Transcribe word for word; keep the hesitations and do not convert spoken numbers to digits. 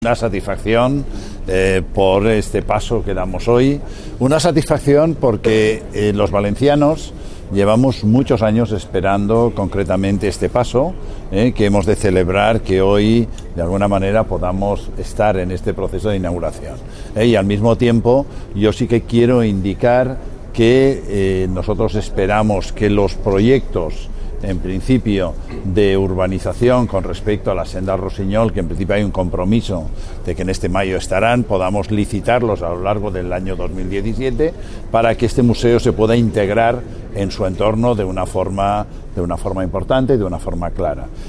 Una satisfacción eh, por este paso que damos hoy, una satisfacción porque eh, los valencianos llevamos muchos años esperando concretamente este paso, eh, que hemos de celebrar, que hoy de alguna manera podamos estar en este proceso de inauguración. Eh, y al mismo tiempo yo sí que quiero indicar que eh, nosotros esperamos que los proyectos en principio de urbanización con respecto a la senda Rosiñol, que en principio hay un compromiso de que en este mayo estarán, podamos licitarlos a lo largo del año dos mil diecisiete para que este museo se pueda integrar en su entorno de una forma, de una forma importante y de una forma clara.